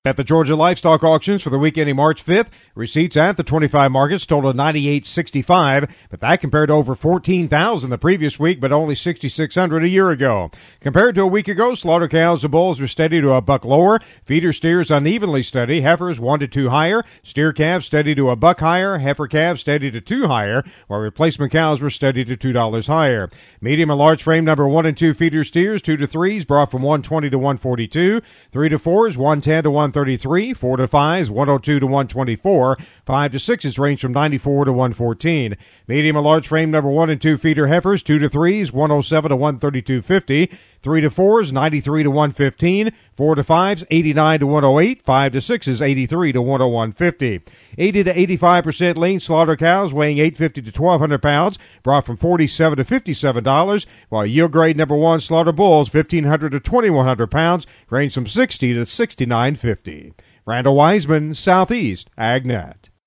At the Georgia Livestock Auctions for the week ending March 5th, receipts at the 25 markets totaled $98.65, but that compared to over $14,000 the previous week, but only $6,600 a year ago. Compared to a week ago, slaughter cows and bulls were steady to a buck lower, feeder steers unevenly steady, heifers 1 to 2 higher, steer calves steady to a buck higher, heifer calves steady to 2 higher, while replacement cows were steady to $2 higher. Medium and large frame number 1 and 2 feeder steers, 2 to 3s brought from $120 to $142, 3 to 4s $110 to $133, 4 to 5s $102 to $124, 5 to 6s range from $94 to $114. Medium and large frame number 1 and 2 feeder heifers, 2 to 3s $107 to $132.50, 3 to 4s $93 to $115, 4 to 5s $89 to $108, 5 to 6s $83 to $101.50. 80 to 85% lean slaughter cows weighing 850 to 1,200 pounds brought from $47 to $57, while yield grade number 1 slaughter bulls 1,500 to 2,100 pounds range from $60 to $69.50. Randall Wiseman, Southeast AgNet.